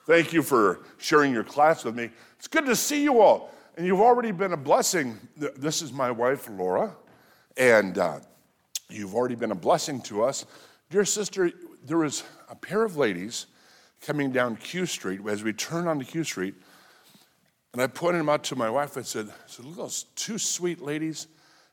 Thank you for sharing your class with me. It's good to see you all. And you've already been a blessing. This is my wife, Laura, and you've already been a blessing to us. Dear sister, there was a pair of ladies coming down Q Street as we turned onto Q Street, and I pointed them out to my wife. I said, look at those two sweet ladies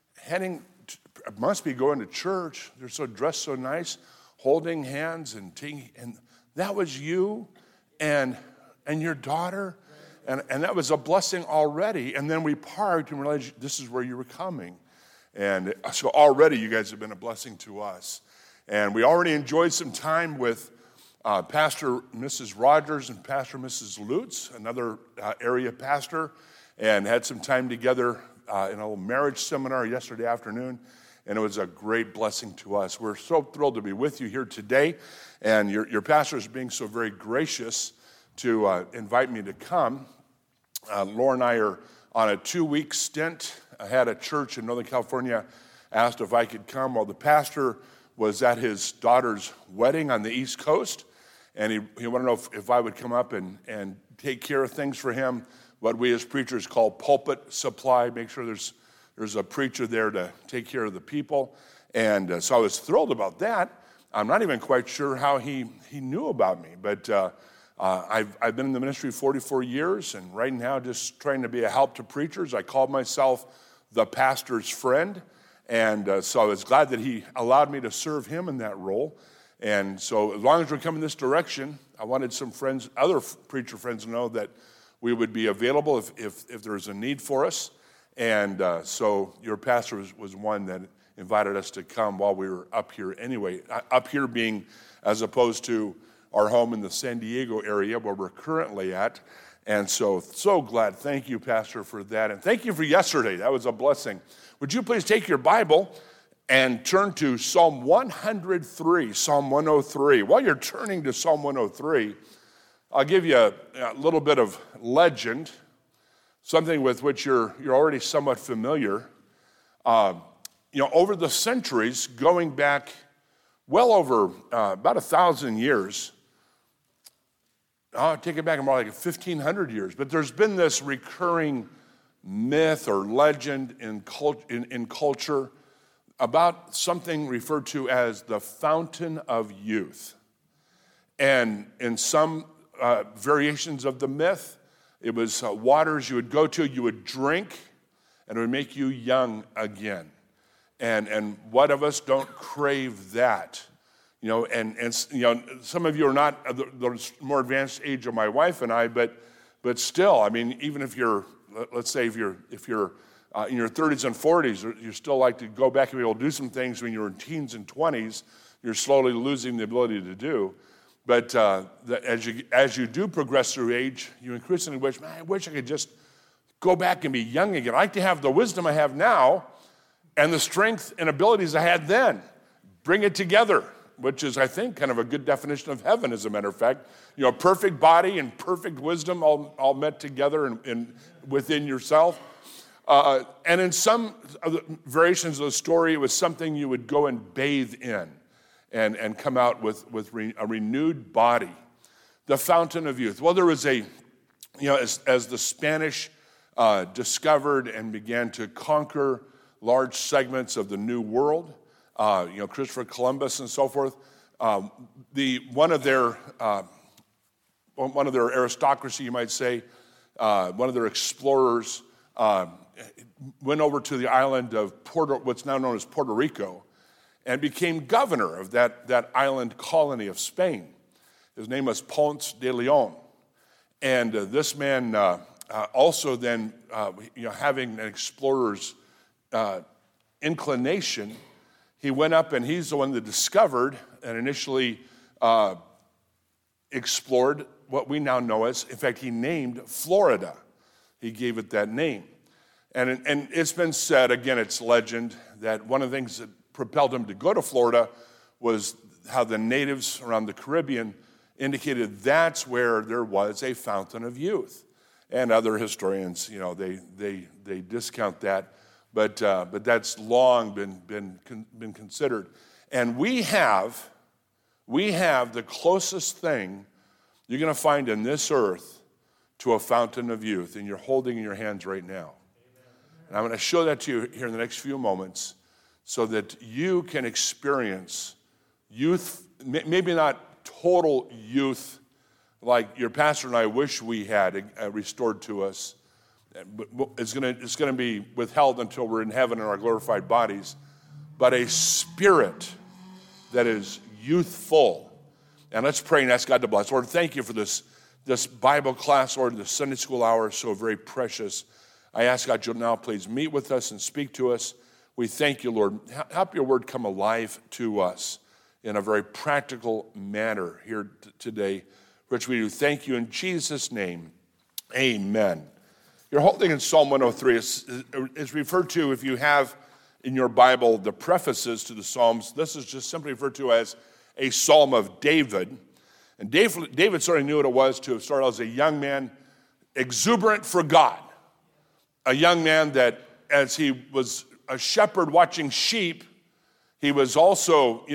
must be going to church. They're so dressed so nice, holding hands and that was you and your daughter. And that was a blessing already. And then we parked and realized this is where you were coming. And so already you guys have been a blessing to us. And we already enjoyed some time with Pastor Mrs. Rogers and Pastor Mrs. Lutz, another area pastor, and had some time together in a little marriage seminar yesterday afternoon. And it was a great blessing to us. We're so thrilled to be with you here today. And your pastor is being so very gracious to invite me to come. Laura and I are on a 2-week stint. I had a church in Northern California asked if I could come. Well, the pastor was at his daughter's wedding on the East Coast, and he wanted to know if I would come up and take care of things for him, what we as preachers call pulpit supply, make sure there's a preacher there to take care of the people. And so I was thrilled about that. I'm not even quite sure how he knew about me, but I've been in the ministry 44 years, and right now just trying to be a help to preachers. I call myself the pastor's friend, and so I was glad that he allowed me to serve him in that role. And so as long as we're coming this direction, I wanted some friends, other preacher friends, to know that we would be available if there was a need for us. And so your pastor was one that invited us to come while we were up here anyway. Up here being as opposed to our home in the San Diego area where we're currently at. And so glad. Thank you, Pastor, for that. And thank you for yesterday. That was a blessing. Would you please take your Bible and turn to Psalm 103, Psalm 103. While you're turning to Psalm 103, I'll give you a little bit of legend, something with which you're already somewhat familiar. Over the centuries, going back well over about 1,000 years, I'll take it back more like 1,500 years, but there's been this recurring myth or legend in culture about something referred to as the fountain of youth. And in some variations of the myth, it was waters you would go to, you would drink, and it would make you young again. And what of us don't crave that? Some of you are not the more advanced age of my wife and I, but still, I mean, even if you're, let's say if you're in your 30s and 40s, you still like to go back and be able to do some things when you're in teens and 20s, you're slowly losing the ability to do. But as you do progress through age, you increasingly wish, man, I wish I could just go back and be young again. I like to have the wisdom I have now and the strength and abilities I had then. Bring it together, which is, I think, kind of a good definition of heaven, as a matter of fact. Perfect body and perfect wisdom all met together and within yourself. And in some of the variations of the story, it was something you would go and bathe in and come out with a renewed body. The fountain of youth. Well, there was as the Spanish discovered and began to conquer large segments of the New World, Christopher Columbus and so forth, one of their aristocracy, you might say, one of their explorers went over to the island of what's now known as Puerto Rico, and became governor of that island colony of Spain. His name was Ponce de Leon. And this man also then, having an explorer's inclination, he went up and he's the one that discovered and initially explored what we now know as, in fact, he named Florida. He gave it that name. And it's been said, again, it's legend, that one of the things that propelled him to go to Florida was how the natives around the Caribbean indicated that's where there was a fountain of youth. And other historians, they discount that, but that's long been considered. And we have the closest thing you're going to find in this earth to a fountain of youth, and you're holding in your hands right now. And I'm going to show that to you here in the next few moments so that you can experience youth, maybe not total youth like your pastor and I wish we had restored to us. But it's going to be withheld until we're in heaven in our glorified bodies. But a spirit that is youthful. And let's pray and ask God to bless. Lord, thank you for this Bible class, Lord, this Sunday school hour is so very precious. I ask God you'll now please meet with us and speak to us. We thank you, Lord. Help your word come alive to us in a very practical manner here today, which we do. Thank you in Jesus' name. Amen. You're holding in Psalm 103. It's referred to, if you have in your Bible the prefaces to the Psalms, this is just simply referred to as a Psalm of David. And David certainly knew what it was to have started as a young man, exuberant for God. A young man that, as he was a shepherd watching sheep, he was also,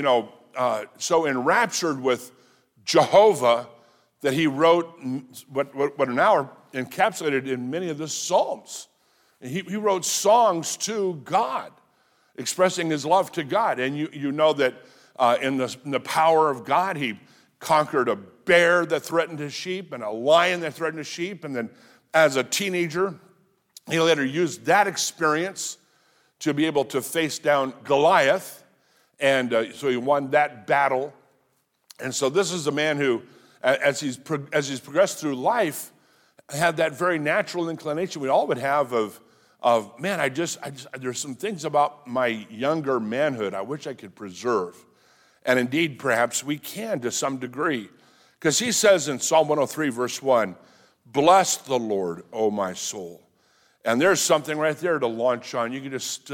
so enraptured with Jehovah that he wrote what are now encapsulated in many of the Psalms. He wrote songs to God, expressing his love to God. And you know that in the power of God, he conquered a bear that threatened his sheep and a lion that threatened his sheep. And then as a teenager, he later used that experience to be able to face down Goliath. And so he won that battle. And so this is a man who, as he's progressed through life, had that very natural inclination we all would have of man, there's some things about my younger manhood I wish I could preserve. And indeed, perhaps we can to some degree. Because he says in Psalm 103, verse 1, "Bless the Lord, O my soul." And there's something right there to launch on. You can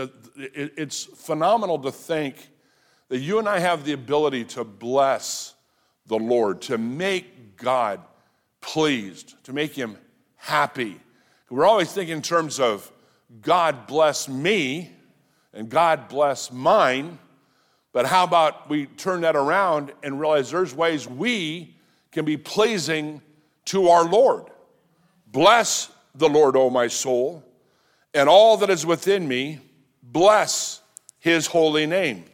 it's phenomenal to think that you and I have the ability to bless the Lord, to make God pleased, to make him happy. We're always thinking in terms of God bless me and God bless mine. But how about we turn that around and realize there's ways we can be pleasing to our Lord. Bless the Lord, O my soul, and all that is within me, bless his holy name.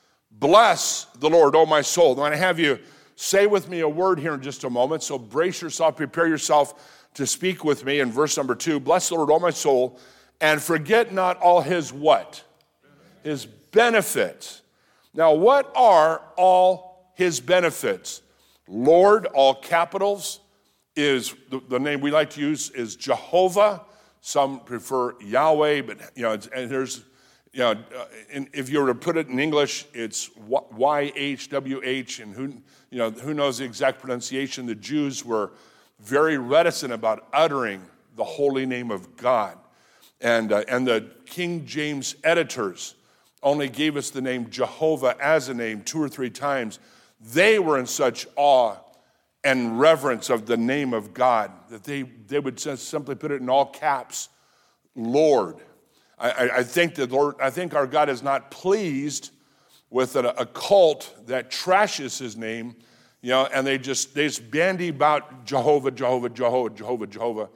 Bless the Lord, O my soul. I'm going to have you say with me a word here in just a moment, so brace yourself, prepare yourself to speak with me in verse number 2. Bless the Lord, O my soul, and forget not all his what? His benefits. Now, what are all his benefits? Lord, all capitals, is the name we like to use is Jehovah. Some prefer Yahweh, but and there's if you were to put it in English, it's YHWH, and who knows the exact pronunciation. The Jews were very reticent about uttering the holy name of God, and the King James editors only gave us the name Jehovah as a name 2 or 3 times. They were in such awe and reverence of the name of God that they would just simply put it in all caps, Lord. I think our God is not pleased with a cult that trashes his name, and they just bandy about Jehovah, Jehovah, Jehovah, Jehovah, Jehovah.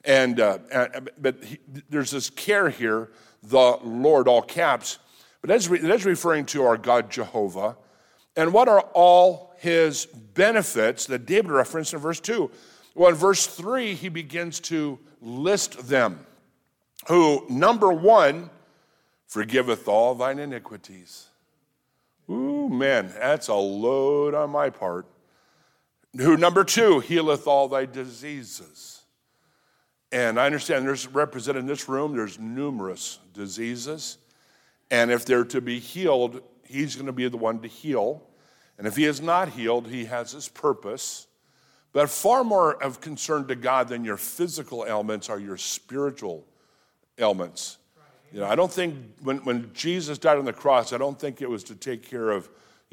But there's this care here, the Lord, all caps. But that's referring to our God Jehovah. And what are all his benefits that David referenced in verse 2? Well, in verse 3, he begins to list them. Who, number 1, forgiveth all thine iniquities. Ooh, man, that's a load on my part. Who, number 2, healeth all thy diseases. And I understand there's represented in this room, there's numerous diseases. And if they're to be healed, he's going to be the one to heal. And if he is not healed, he has his purpose. But far more of concern to God than your physical ailments are your spiritual ailments. I don't think when Jesus died on the cross, I don't think it was to take care of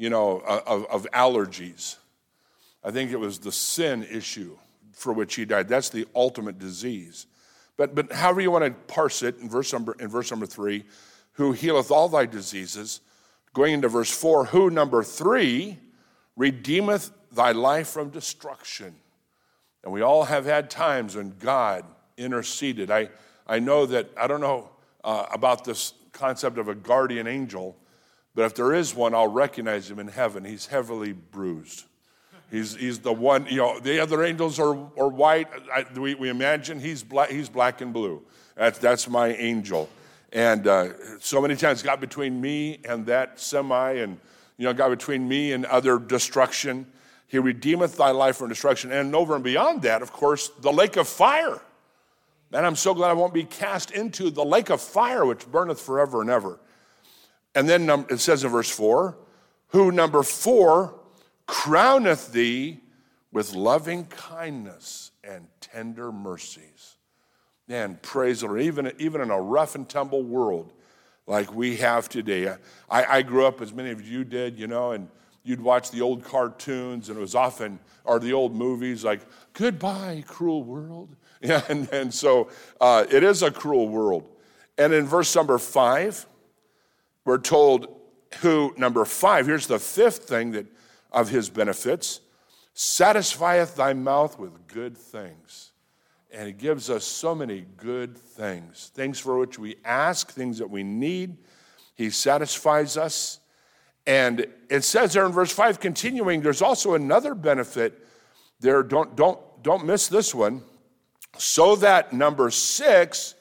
allergies. I think it was the sin issue for which he died. That's the ultimate disease. But however you want to parse it, in verse number 3, who healeth all thy diseases. Going into verse 4, who, number 3, redeemeth thy life from destruction. And we all have had times when God interceded. I know that, I don't know about this concept of a guardian angel, but if there is one, I'll recognize him in heaven. He's heavily bruised. He's the one, the other angels are white. We imagine he's black and blue. That's my angel. And so many times got between me and that semi, and got between me and other destruction. He redeemeth thy life from destruction. And over and beyond that, of course, the lake of fire. And I'm so glad I won't be cast into the lake of fire, which burneth forever and ever. And then it says in verse 4, who, number 4, crowneth thee with loving kindness and tender mercies. Man, praise the Lord. Even in a rough and tumble world like we have today. I grew up, as many of you did, and you'd watch the old cartoons, and it was often, or the old movies like, goodbye, cruel world. Yeah, and so it is a cruel world. And in verse number 5, we're told who, number 5, here's the 5th thing of his benefits, satisfieth thy mouth with good things. And he gives us so many good things for which we ask, things that we need. He satisfies us. And it says there in verse 5, continuing, there's also another benefit there. Don't miss this one. So that, number 6,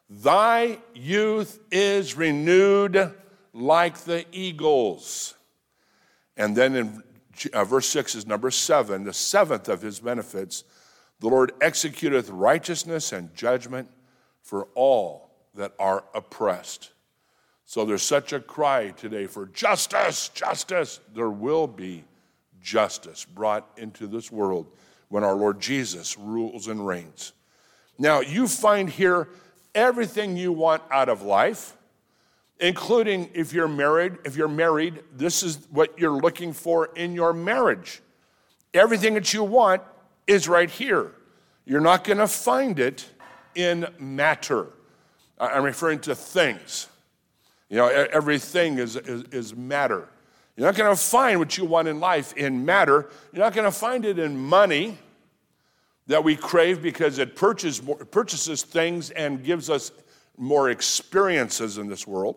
thy youth is renewed like the eagles. And then in verse 6 is number 7, the 7th of his benefits. The Lord executeth righteousness and judgment for all that are oppressed. So there's such a cry today for justice, justice. There will be justice brought into this world when our Lord Jesus rules and reigns. Now, you find here everything you want out of life, including if you're married. If you're married, this is what you're looking for in your marriage. Everything that you want is right here. You're not going to find it in matter. I'm referring to things. Everything is matter. You're not going to find what you want in life in matter. You're not going to find it in money that we crave because it purchases things and gives us more experiences in this world.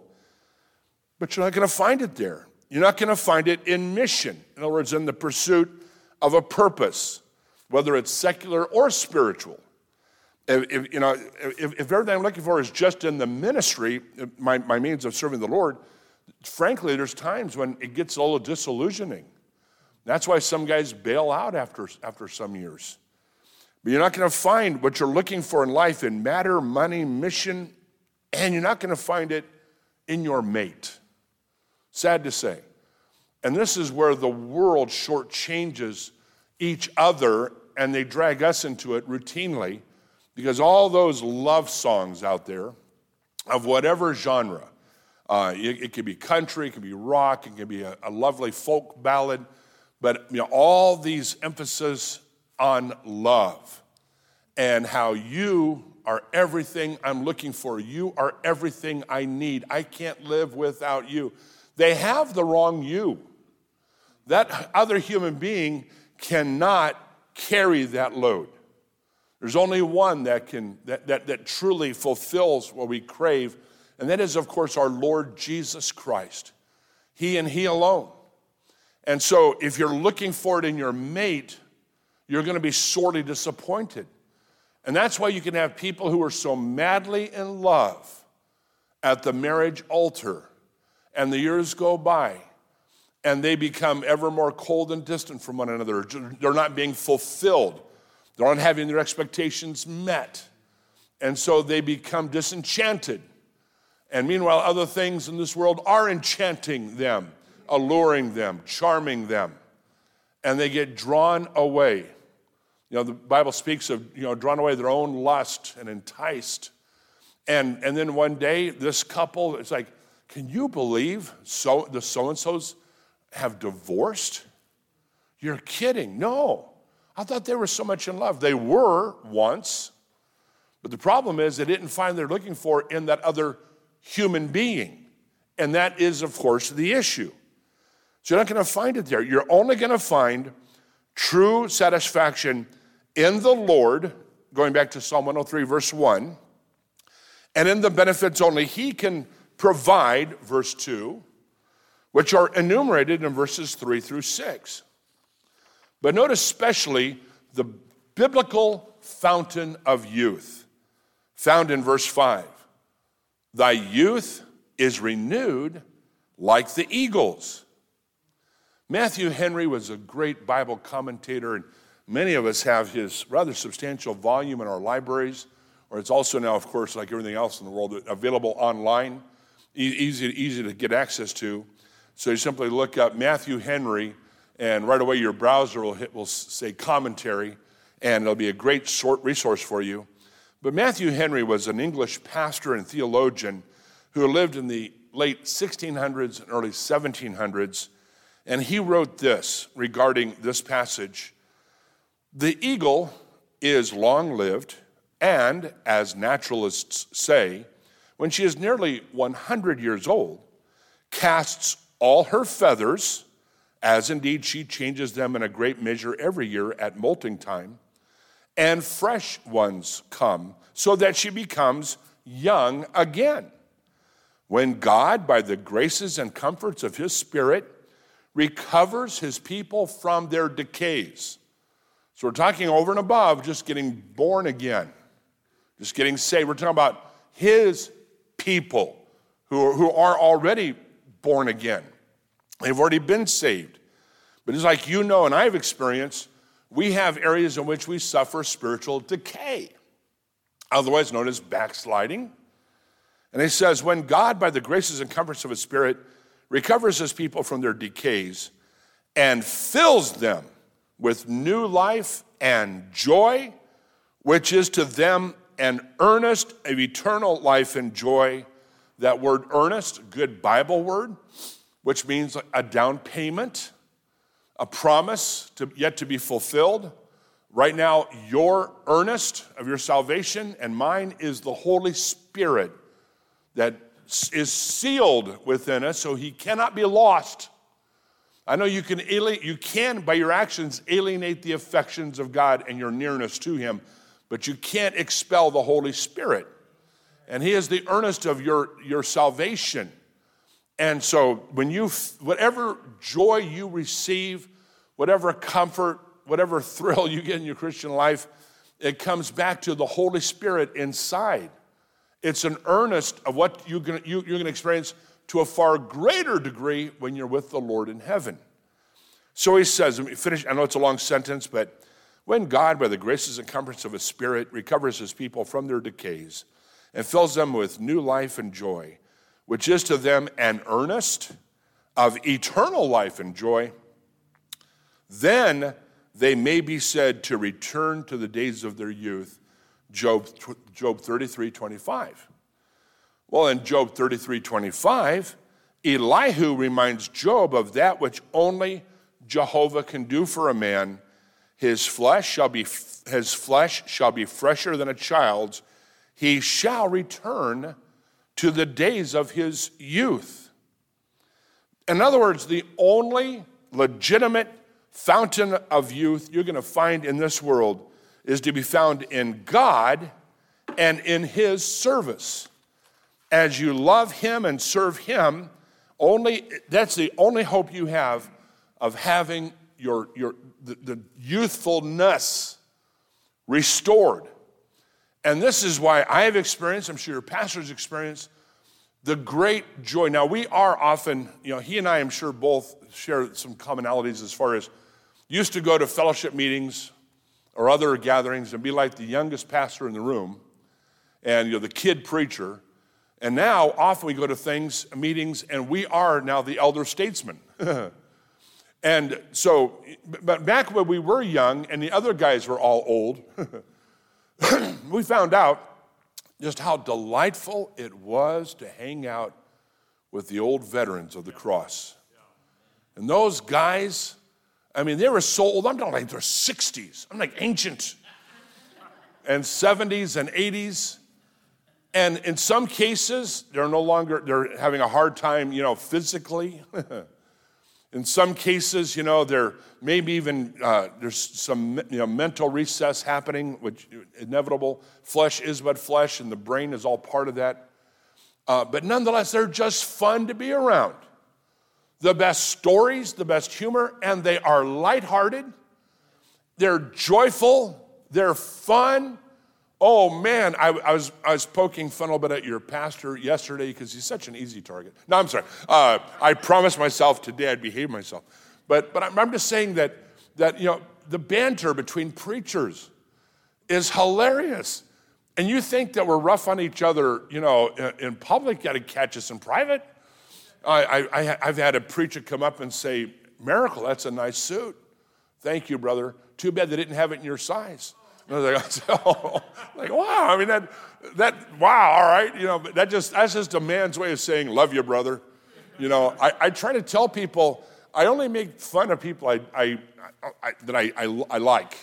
But you're not going to find it there. You're not going to find it in mission. In other words, in the pursuit of a purpose, whether it's secular or spiritual. If everything I'm looking for is just in the ministry, my means of serving the Lord, frankly, there's times when it gets a little disillusioning. That's why some guys bail out after some years. But you're not going to find what you're looking for in life in matter, money, mission, and you're not going to find it in your mate. Sad to say. And this is where the world shortchanges each other, and they drag us into it routinely, because all those love songs out there of whatever genre, it could be country, it could be rock, it could be a lovely folk ballad, but all these emphasis on love and how you are everything I'm looking for. You are everything I need. I can't live without you. They have the wrong you. That other human being cannot carry that load. There's only one that truly fulfills what we crave, and that is, of course, our Lord Jesus Christ. He and He alone. And so if you're looking for it in your mate, you're going to be sorely disappointed. And that's why you can have people who are so madly in love at the marriage altar, and the years go by, and they become ever more cold and distant from one another. They're not being fulfilled. They're not having their expectations met. And so they become disenchanted. And meanwhile, other things in this world are enchanting them, alluring them, charming them. And they get drawn away. The Bible speaks of, drawn away their own lust and enticed. And then one day, this couple, it's like, can you believe the so-and-sos have divorced? You're kidding. No. I thought they were so much in love. They were once. But the problem is they didn't find what they're looking for in that other human being. And that is, of course, the issue. So you're not going to find it there. You're only going to find true satisfaction in the Lord, going back to Psalm 103, verse 1, and in the benefits only he can provide, verse 2, which are enumerated in verses 3 through 6. But note especially the biblical fountain of youth, found in verse 5. Thy youth is renewed like the eagles. Matthew Henry was a great Bible commentator, and many of us have his rather substantial volume in our libraries, or it's also now, of course, like everything else in the world, available online, easy to get access to. So you simply look up Matthew Henry, and right away your browser will say commentary, and it'll be a great short resource for you. But Matthew Henry was an English pastor and theologian who lived in the late 1600s and early 1700s, and he wrote this regarding this passage. The eagle is long-lived, and, as naturalists say, when she is nearly 100 years old, casts all her feathers, as indeed she changes them in a great measure every year at molting time, and fresh ones come, so that she becomes young again. When God, by the graces and comforts of his Spirit, recovers his people from their decays. So we're talking over and above just getting born again, just getting saved. We're talking about his people who are already born again. They've already been saved. But it's like you know and I've experienced, we have areas in which we suffer spiritual decay, otherwise known as backsliding. And he says, when God, by the graces and comforts of his Spirit, recovers his people from their decays and fills them with new life and joy, which is to them an earnest of eternal life and joy. That word earnest, good Bible word, which means a down payment, a promise yet to be fulfilled. Right now, your earnest of your salvation and mine is the Holy Spirit that is sealed within us, so he cannot be lost. I know you can by your actions alienate the affections of God and your nearness to him, but you can't expel the Holy Spirit. And he is the earnest of your salvation. And so whatever joy you receive, whatever comfort, whatever thrill you get in your Christian life, it comes back to the Holy Spirit inside. It's an earnest of what you're going to experience to a far greater degree when you're with the Lord in heaven. So he says, let me finish. I know it's a long sentence, but when God, by the graces and comforts of his Spirit, recovers his people from their decays and fills them with new life and joy, which is to them an earnest of eternal life and joy, then they may be said to return to the days of their youth. Job 33:25. Well, in Job 33:25, Elihu reminds Job of that which only Jehovah can do for a man. His flesh shall be fresher than a child's. He shall return to the days of his youth. In other words, the only legitimate fountain of youth you're going to find in this world is to be found in God and in his service. As you love him and serve him, that's the only hope you have of having the youthfulness restored. And this is why I have experienced, I'm sure your pastors experienced, the great joy. Now, we are often, he and I, I'm sure, both share some commonalities as far as used to go to fellowship meetings or other gatherings and be like the youngest pastor in the room and the kid preacher. And now often we go to meetings, and we are now the elder statesman. And so, but back when we were young and the other guys were all old, we found out just how delightful it was to hang out with the old veterans of the cross. And those guys, they were so old. I'm talking like they're 60s. I'm like ancient. And 70s and 80s. And in some cases, they're having a hard time, physically. In some cases, there maybe even there's some mental recess happening, which is inevitable. Flesh is but flesh, and the brain is all part of that. But nonetheless, they're just fun to be around. The best stories, the best humor, and they are lighthearted. They're joyful. They're fun. Oh man, I was poking fun a little bit at your pastor yesterday because he's such an easy target. No, I'm sorry. I promised myself today I'd behave myself. But I'm just saying that the banter between preachers is hilarious. And you think that we're rough on each other, in public, you got to catch us in private. I've had a preacher come up and say, "Miracle, that's a nice suit. Thank you, brother. Too bad they didn't have it in your size." And I was like, wow. I mean, wow, all right. But that's just a man's way of saying, "Love you, brother." I try to tell people, I only make fun of people I like.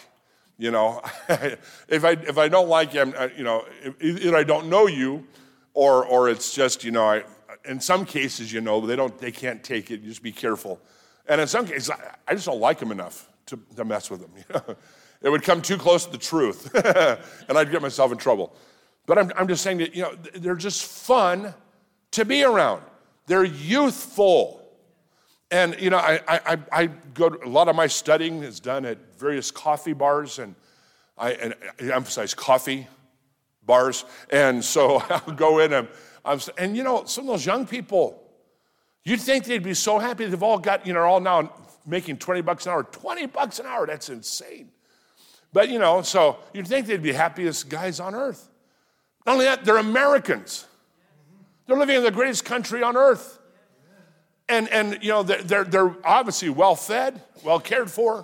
If I don't like you, either I don't know you, or it's just, in some cases, they can't take it. You just be careful. And in some cases, I just don't like them enough to mess with them. It would come too close to the truth, and I'd get myself in trouble. But I'm just saying that, they're just fun to be around. They're youthful. And, I go to, a lot of my studying is done at various coffee bars, and I emphasize coffee bars. And so I'll go in and some of those young people, you'd think they'd be so happy. They've all got, all now making $20 an hour. $20 an hour, that's insane. But, so you'd think they'd be happiest guys on earth. Not only that, they're Americans. They're living in the greatest country on earth. And they're obviously well-fed, well-cared for,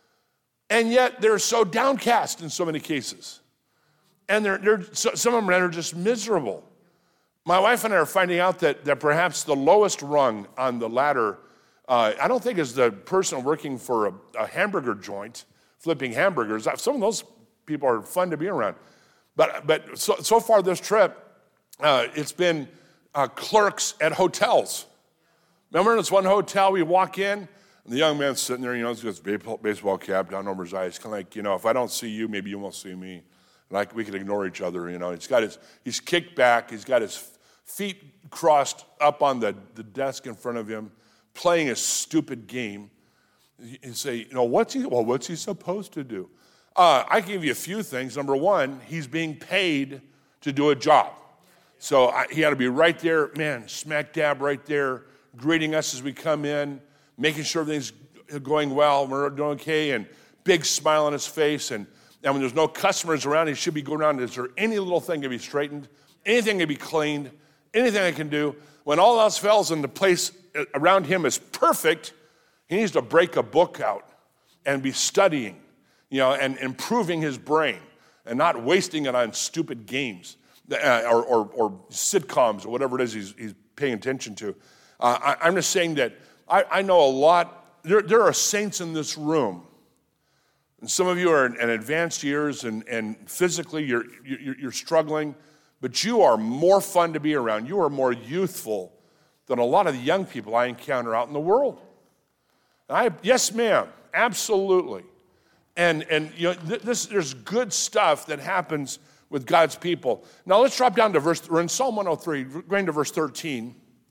and yet they're so downcast in so many cases. And some of them are just miserable. My wife and I are finding out that perhaps the lowest rung on the ladder, I don't think is the person working for a hamburger joint, flipping hamburgers. Some of those people are fun to be around. But so far this trip, it's been clerks at hotels. Remember this one hotel, we walk in, and the young man's sitting there, he's got his baseball cap down over his eyes, kind of like, if I don't see you, maybe you won't see me. Like we can ignore each other, he's kicked back, he's got his feet crossed up on the desk in front of him, playing a stupid game. You say, what's he supposed to do? I can give you a few things. Number one, he's being paid to do a job. So he had to be right there, man, smack dab right there, greeting us as we come in, making sure everything's going well, we're doing okay, and big smile on his face. And when there's no customers around, he should be going around, is there any little thing can be straightened, anything can be cleaned, anything I can do? When all else fails and the place around him is perfect, he needs to break a book out and be studying, and improving his brain and not wasting it on stupid games or sitcoms or whatever it is he's paying attention to. I'm just saying that I know a lot. There are saints in this room, and some of you are in advanced years, and physically you're struggling, but you are more fun to be around. You are more youthful than a lot of the young people I encounter out in the world. Yes, ma'am, absolutely. And there's good stuff that happens with God's people. Now let's drop down to we're in Psalm 103, going to verse 13.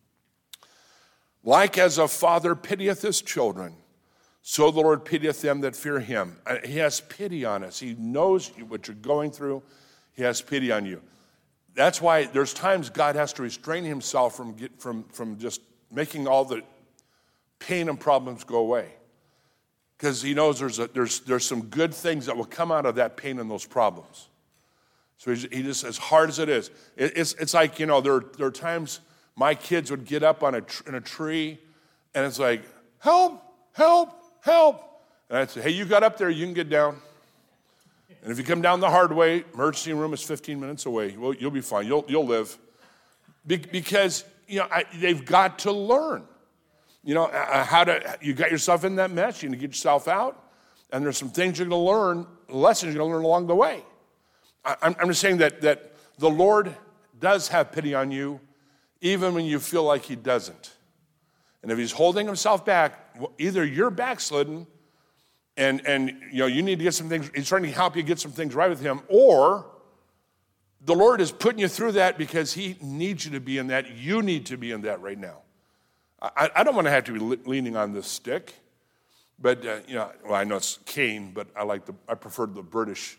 Like as a father pitieth his children, so the Lord pitieth them that fear him. He has pity on us. He knows what you're going through. He has pity on you. That's why there's times God has to restrain himself from just making all the pain and problems go away, because he knows there's some good things that will come out of that pain and those problems. So he just, as hard as it is, it's like, there are times my kids would get up in a tree, and it's like, help, help, help. And I'd say, hey, you got up there, you can get down. And if you come down the hard way, emergency room is 15 minutes away. Well, you'll be fine. You'll live. Because, they've got to learn. How to, you got yourself in that mess, you need to get yourself out, and there's some things you're going to learn, lessons you're going to learn along the way. I'm just saying that the Lord does have pity on you, even when you feel like he doesn't. And if he's holding himself back, either you're backslidden and you need to get some things, he's trying to help you get some things right with him, or the Lord is putting you through that because he needs you to be in that. You need to be in that right now. I don't want to have to be leaning on this stick, but well, I know it's cane, but I prefer the British,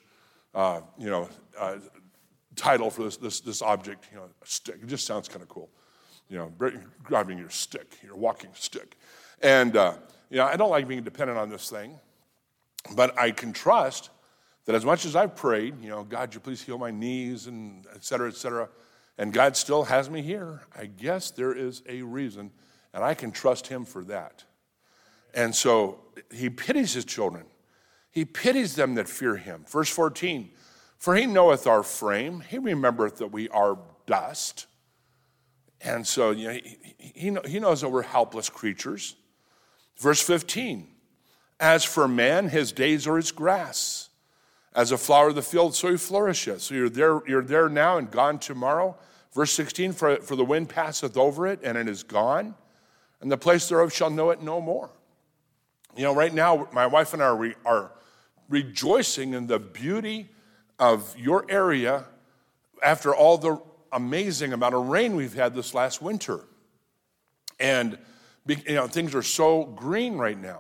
title for this object. Stick. It just sounds kind of cool. Grabbing your stick, your walking stick, and I don't like being dependent on this thing, but I can trust that as much as I've prayed, God, you please heal my knees and et cetera, and God still has me here. I guess there is a reason. And I can trust him for that. And so he pities his children. He pities them that fear him. Verse 14, for he knoweth our frame. He remembereth that we are dust. And so he knows that we're helpless creatures. Verse 15, as for man, his days are as grass. As a flower of the field, so he flourisheth. So you're there now and gone tomorrow. Verse 16, for the wind passeth over it, and it is gone. And the place thereof shall know it no more. Right now, my wife and I are rejoicing in the beauty of your area after all the amazing amount of rain we've had this last winter. And, things are so green right now.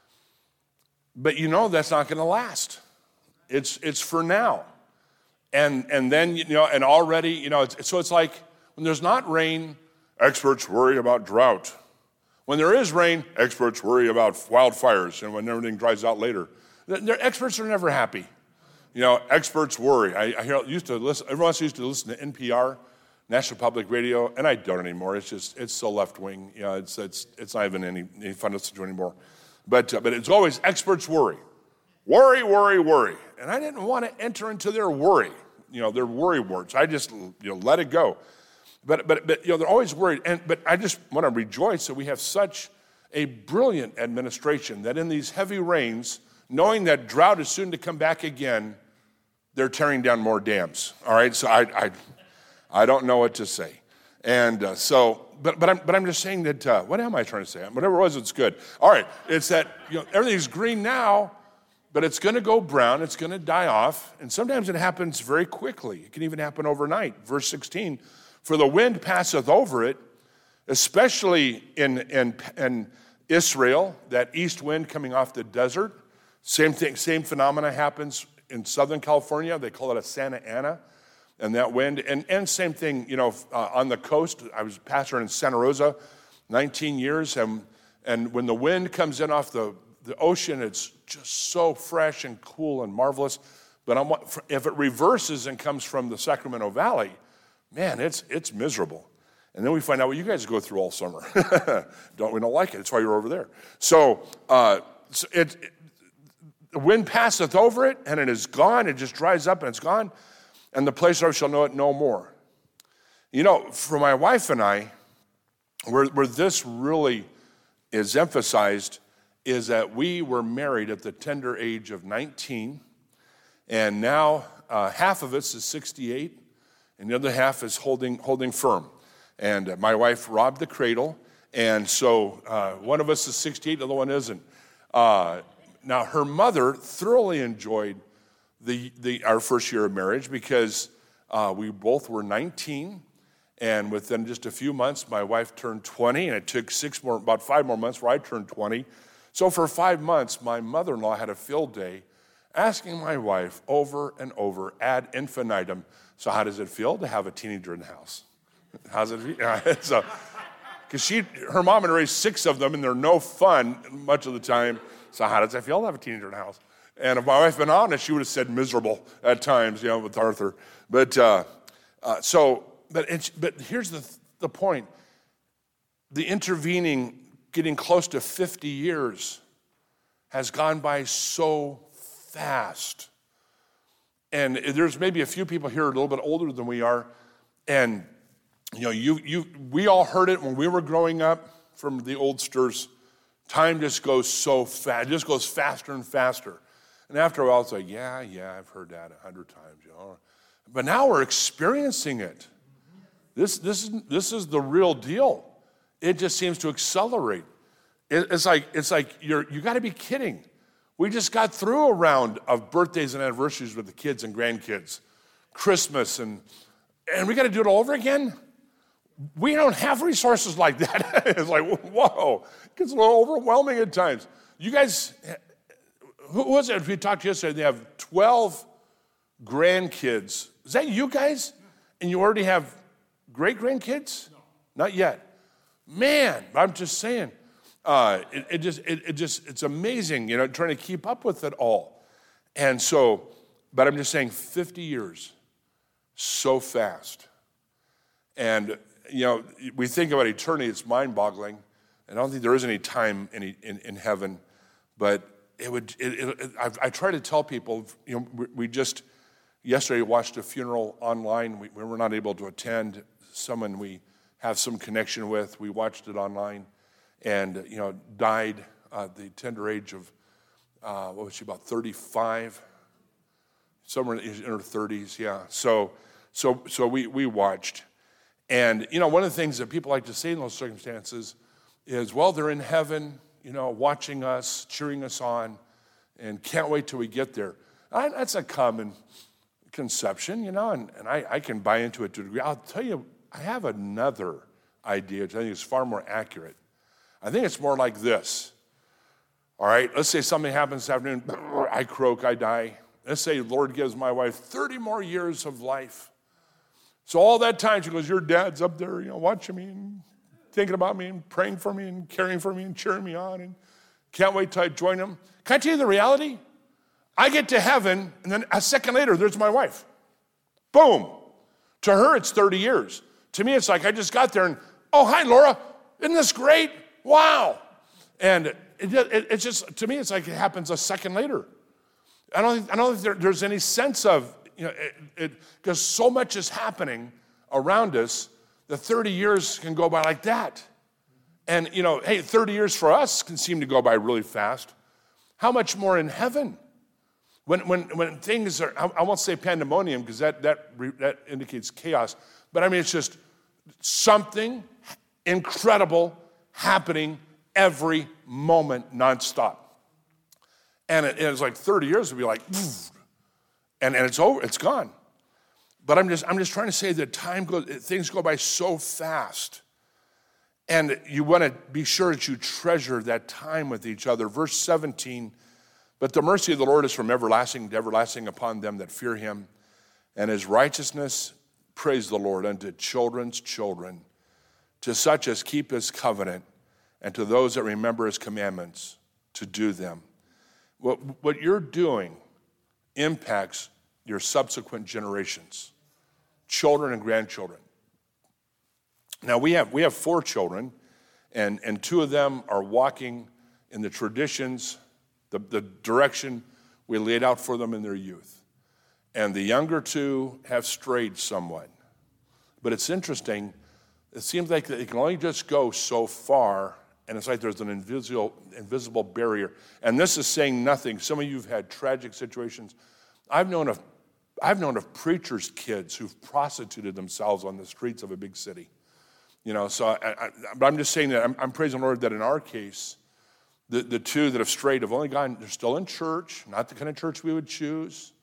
But that's not going to last. It's for now. And then, and already, so it's like when there's not rain, experts worry about drought. When there is rain, experts worry about wildfires and when everything dries out later. Experts are never happy. Experts worry. Everyone used to listen to NPR, National Public Radio, and I don't anymore. It's so left wing. It's not even any fun to listen to anymore. But it's always experts worry. Worry, worry, worry. And I didn't want to enter into their worry, their worry words. I just, let it go. But they're always worried. But I just want to rejoice that we have such a brilliant administration that in these heavy rains, knowing that drought is soon to come back again, they're tearing down more dams. All right, so I don't know what to say. And but I'm just saying that, what am I trying to say? Whatever it was, it's good. All right, it's that, everything's green now, but it's going to go brown, it's going to die off, and sometimes it happens very quickly. It can even happen overnight. Verse 16, for the wind passeth over it, especially in Israel, that east wind coming off the desert. Same thing, same phenomena happens in Southern California. They call it a Santa Ana, and that wind. And same thing, on the coast. I was pastor in Santa Rosa 19 years, and when the wind comes in off the ocean, it's just so fresh and cool and marvelous. But if it reverses and comes from the Sacramento Valley, man, it's miserable. And then we find out what you guys go through all summer. We don't like it. That's why you're over there. So the wind passeth over it, and it is gone. It just dries up, and it's gone. And the place where shall know it no more. For my wife and I, where this really is emphasized is that we were married at the tender age of 19, and now half of us is 68, and the other half is holding firm. And my wife robbed the cradle, and so one of us is 68, the other one isn't. Now, her mother thoroughly enjoyed our first year of marriage because we both were 19, and within just a few months, my wife turned 20, and it took about 5 more months where I turned 20. So for 5 months, my mother-in-law had a field day asking my wife over and over ad infinitum, so how does it feel to have a teenager in the house? How's it feel? So, because her mom had raised 6 of them, and they're no fun much of the time. So how does it feel to have a teenager in the house? And if my wife had been honest, she would have said miserable at times, with Arthur. But here's the point. The intervening, getting close to 50 years, has gone by so fast. And there's maybe a few people here a little bit older than we are, and we all heard it when we were growing up from the oldsters. Time just goes so fast. It just goes faster and faster. And after a while, it's like, yeah, I've heard that 100 times. But now we're experiencing it. This is the real deal. It just seems to accelerate. It's like you got to be kidding. We just got through a round of birthdays and anniversaries with the kids and grandkids, Christmas, and we got to do it all over again? We don't have resources like that. It's like, whoa, it gets a little overwhelming at times. You guys, who was it? We talked yesterday, they have 12 grandkids. Is that you guys? And you already have great-grandkids? No. Not yet. Man, I'm just saying, it's amazing, trying to keep up with it all. And so, but I'm just saying 50 years, so fast. And, we think about eternity, it's mind-boggling. And I don't think there is any time in heaven, but I try to tell people, we just yesterday watched a funeral online. We were not able to attend. Someone we have some connection with, we watched it online, and died at the tender age of what was she, about 35, somewhere in her 30s, yeah. So we watched, and one of the things that people like to say in those circumstances is, well, they're in heaven, watching us, cheering us on, and can't wait till we get there. That's a common conception, and I can buy into it to a degree. I'll tell you, I have another idea which I think is far more accurate. I think it's more like this. All right, let's say something happens this afternoon, I croak, I die. Let's say the Lord gives my wife 30 more years of life. So all that time she goes, your dad's up there, watching me and thinking about me and praying for me and caring for me and cheering me on and can't wait till I join him. Can I tell you the reality? I get to heaven, and then a second later, there's my wife. Boom. To her, it's 30 years. To me, it's like I just got there and, oh, hi, Laura. Isn't this great? Wow. And it's just, to me, it's like it happens a second later. I don't think there's any sense of, because so much is happening around us, the 30 years can go by like that. And, hey, 30 years for us can seem to go by really fast. How much more in heaven? When things are, I won't say pandemonium because that indicates chaos, but I mean, it's just something incredible happening every moment nonstop. And it's like 30 years would be like, and it's over, it's gone. But I'm just trying to say that things go by so fast. And you want to be sure that you treasure that time with each other. Verse 17, but the mercy of the Lord is from everlasting to everlasting upon them that fear him, and his righteousness, praise the Lord, unto children's children, to such as keep his covenant, and to those that remember his commandments to do them. What you're doing impacts your subsequent generations, children and grandchildren. Now we have 4 children, and 2 of them are walking in the traditions, the direction we laid out for them in their youth. And the younger 2 have strayed somewhat. But it's interesting, it seems like it can only just go so far, and it's like there's an invisible barrier. And this is saying nothing. Some of you have had tragic situations. I've known of preachers' kids who've prostituted themselves on the streets of a big city. So but I'm just saying that I'm praising the Lord that in our case, the 2 that have strayed have only gone, they're still in church, not the kind of church we would choose.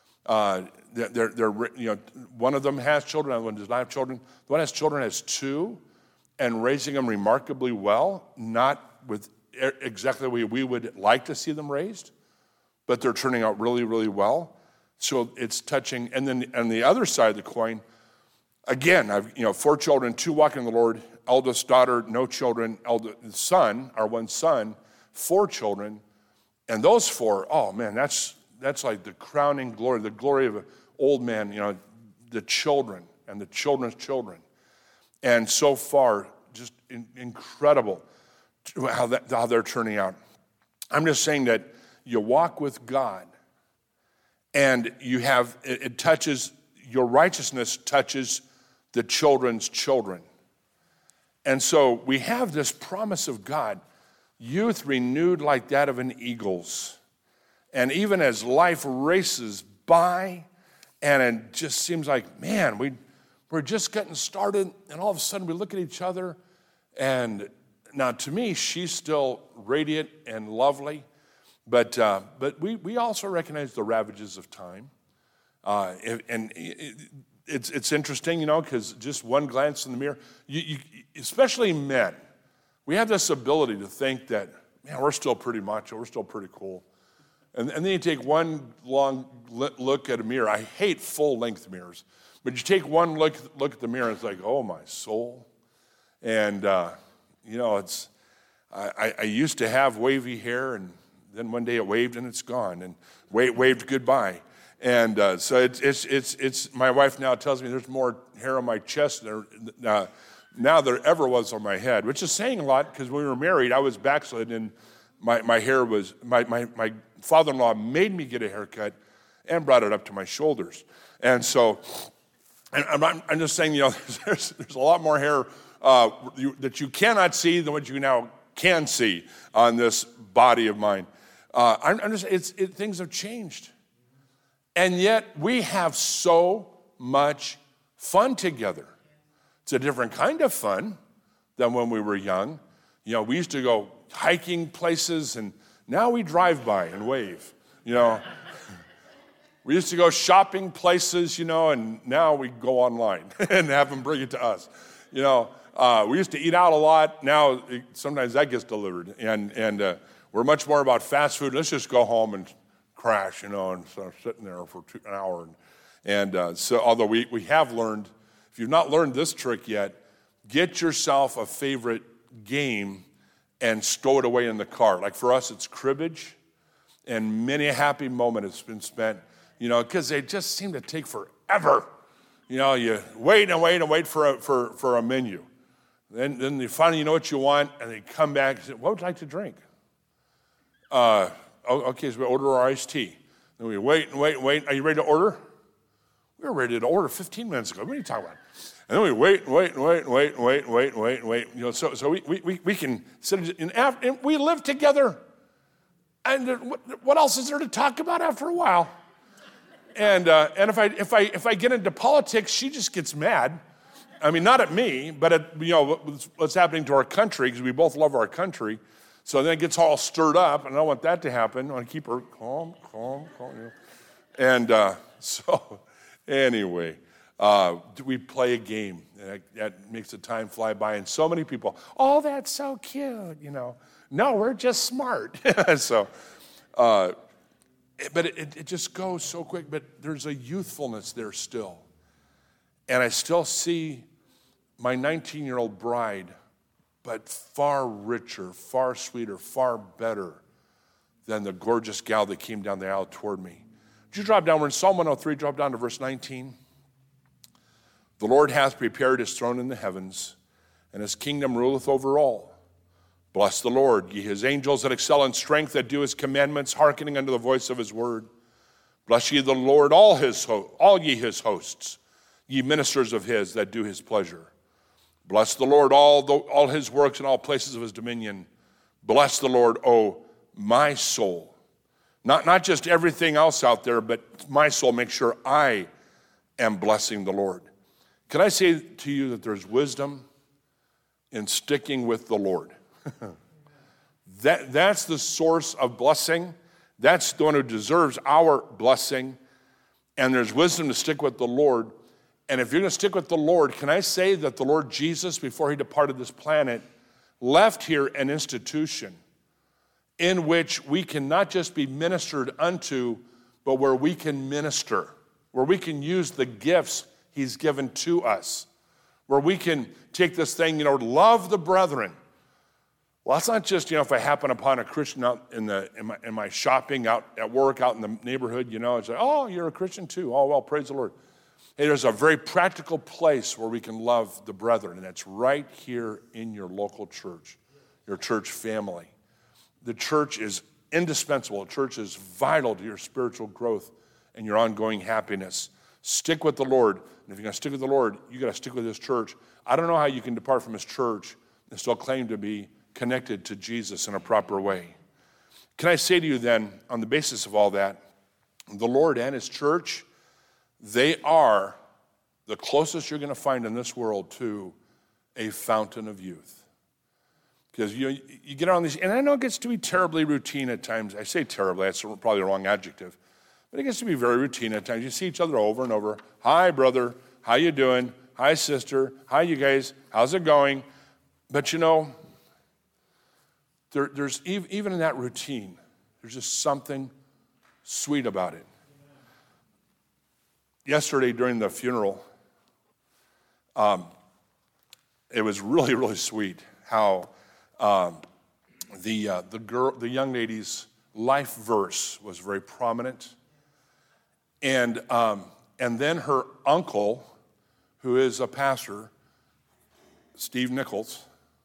They're one of them has children, the other one does not have children. The one that has children has 2, and raising them remarkably well, not with exactly the way we would like to see them raised, but they're turning out really, really well. So it's touching. And then on the other side of the coin, again, I've 4 children, 2 walking in the Lord, eldest daughter, no children, eldest son, our one son, 4 children, and those 4, oh man, that's like the crowning glory, the glory of an old man, the children and the children's children. And so far, just incredible how they're turning out. I'm just saying that you walk with God, and it touches, your righteousness touches the children's children. And so we have this promise of God, youth renewed like that of an eagle's. And even as life races by, and it just seems like, man, we're just getting started, and all of a sudden we look at each other, and Now, to me, she's still radiant and lovely, but we also recognize the ravages of time. It's interesting, because just one glance in the mirror, you, especially men, we have this ability to think that, man, we're still pretty macho, we're still pretty cool. And then you take one long look at a mirror. I hate full-length mirrors, but you take one look at the mirror, and it's like, oh, my soul. And, I used to have wavy hair, and then one day it waved and it's gone, and waved goodbye. And so it's my wife now tells me there's more hair on my chest now there ever was on my head, which is saying a lot, because when we were married, I was backslid, and my hair was, my father-in-law made me get a haircut and brought it up to my shoulders. And so, I'm just saying, there's a lot more hair that you cannot see than what you now can see on this body of mine. Things have changed. And yet we have so much fun together. It's a different kind of fun than when we were young. We used to go hiking places, and now we drive by and wave. We used to go shopping places, and now we go online and have them bring it to us. We used to eat out a lot. Now sometimes that gets delivered, and we're much more about fast food. Let's just go home and crash, and so I'm sitting there for an hour. So although we have learned, if you've not learned this trick yet, get yourself a favorite game and stow it away in the car. Like for us, it's cribbage, and many a happy moment has been spent, because they just seem to take forever. You wait and wait and wait for a menu. Then you finally know what you want, and they come back and say, what would you like to drink? Okay, so we order our iced tea. Then we wait and wait and wait. Are you ready to order? We were ready to order 15 minutes ago. What are you talking about? And then we wait and wait and wait and wait and wait and wait and wait and wait. So we can sit and we live together. And what else is there to talk about after a while? And if I get into politics, she just gets mad. I mean, not at me, but at what's happening to our country, because we both love our country. So then it gets all stirred up, and I don't want that to happen. I want to keep her calm. And so anyway, we play a game that makes the time fly by, and so many people, oh, that's so cute, No, we're just smart. So, but it just goes so quick. But there's a youthfulness there still, and I still see my 19-year-old bride, but far richer, far sweeter, far better than the gorgeous gal that came down the aisle toward me. Would you drop down? We're in Psalm 103, drop down to verse 19. The Lord hath prepared his throne in the heavens, and his kingdom ruleth over all. Bless the Lord, ye his angels that excel in strength, that do his commandments, hearkening unto the voice of his word. Bless ye the Lord, all ye his hosts, ye ministers of his that do his pleasure. Bless the Lord, all his works and all places of his dominion. Bless the Lord, O my soul. Not just everything else out there, but my soul. Make sure I am blessing the Lord. Can I say to you that there's wisdom in sticking with the Lord? That's the source of blessing. That's the one who deserves our blessing. And there's wisdom to stick with the Lord. And if you're going to stick with the Lord, can I say that the Lord Jesus, before he departed this planet, left here an institution in which we can not just be ministered unto, but where we can minister, where we can use the gifts he's given to us, where we can take this thing, love the brethren. Well, that's not just, if I happen upon a Christian out in my shopping, out at work, out in the neighborhood, it's like, oh, you're a Christian too. Oh, well, praise the Lord. Hey, there's a very practical place where we can love the brethren, and that's right here in your local church, your church family. The church is indispensable. The church is vital to your spiritual growth and your ongoing happiness. Stick with the Lord. And if you're going to stick with the Lord, you got to stick with his church. I don't know how you can depart from his church and still claim to be connected to Jesus in a proper way. Can I say to you then, on the basis of all that, the Lord and his church, they are the closest you're going to find in this world to a fountain of youth. Because you get on these, and I know it gets to be terribly routine at times. I say terribly, that's probably the wrong adjective. But it gets to be very routine at times. You see each other over and over. Hi, brother. How you doing? Hi, sister. Hi, you guys. How's it going? But there's even in that routine, there's just something sweet about it. Yesterday during the funeral, it was really, really sweet how the young lady's life verse was very prominent, and then her uncle, who is a pastor, Steve Nichols,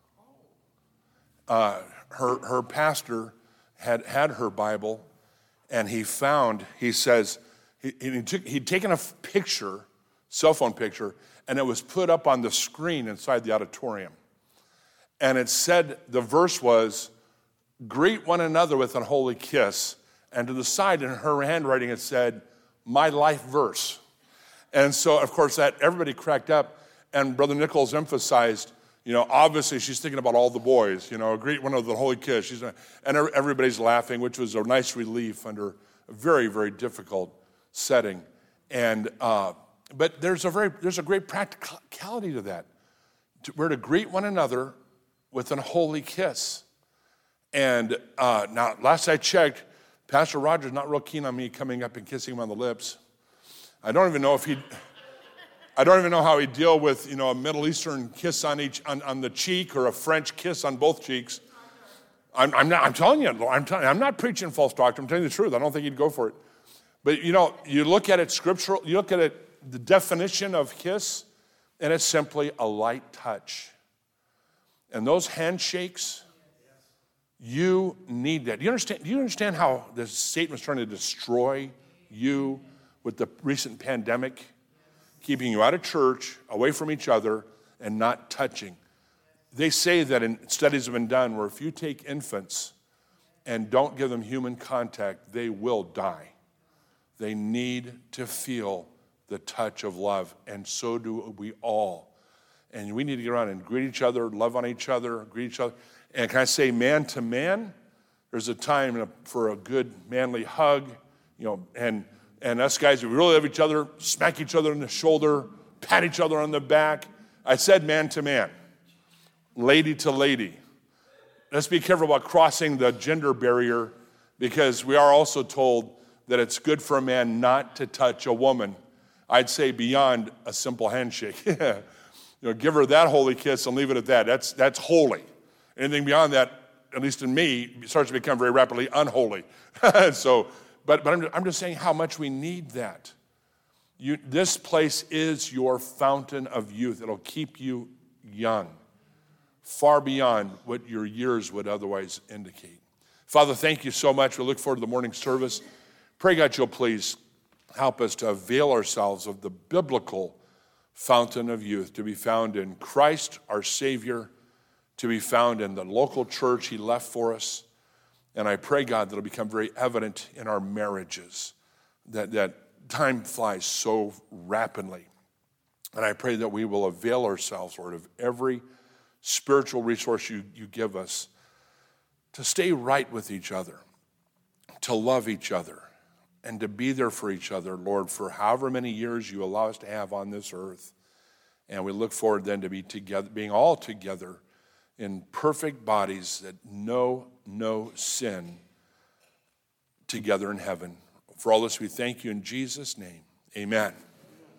her pastor had her Bible, and he says he'd taken a picture, cell phone picture, and it was put up on the screen inside the auditorium. And it said, the verse was, greet one another with an holy kiss. And to the side in her handwriting it said, my life verse. And so, of course, that everybody cracked up. And Brother Nichols emphasized, obviously she's thinking about all the boys, greet one another with a holy kiss. And everybody's laughing, which was a nice relief under a very, very difficult setting. And but there's a great practicality to that. We're to greet one another with an holy kiss. And now, last I checked, Pastor Roger's not real keen on me coming up and kissing him on the lips. I don't even know how he'd deal with, a Middle Eastern kiss on the cheek or a French kiss on both cheeks. I'm telling you, I'm not preaching false doctrine. I'm telling you the truth. I don't think he'd go for it. But, you look at it scriptural, you look at it, the definition of kiss, and it's simply a light touch. And those handshakes, you need that. Do you understand how Satan was trying to destroy you with the recent pandemic? Keeping you out of church, away from each other, and not touching. They say that studies have been done where if you take infants and don't give them human contact, they will die. They need to feel the touch of love, and so do we all. And we need to get around and greet each other, love on each other, greet each other. And can I say man to man? There's a time for a good manly hug, and us guys, we really love each other, smack each other on the shoulder, pat each other on the back. I said man to man, lady to lady. Let's be careful about crossing the gender barrier, because we are also told that it's good for a man not to touch a woman. I'd say beyond a simple handshake. Give her that holy kiss and leave it at that. That's holy. Anything beyond that, at least in me, starts to become very rapidly unholy. But I'm just saying how much we need that. This place is your fountain of youth. It'll keep you young, far beyond what your years would otherwise indicate. Father, thank you so much. We look forward to the morning service. Pray, God, you'll please help us to avail ourselves of the biblical fountain of youth, to be found in Christ, our Savior, to be found in the local church he left for us. And I pray, God, that it'll become very evident in our marriages, that time flies so rapidly. And I pray that we will avail ourselves, Lord, of every spiritual resource you give us to stay right with each other, to love each other, and to be there for each other, Lord, for however many years you allow us to have on this earth. And we look forward then to be together, being all together in perfect bodies that know no sin, together in heaven. For all this we thank you in Jesus' name. Amen.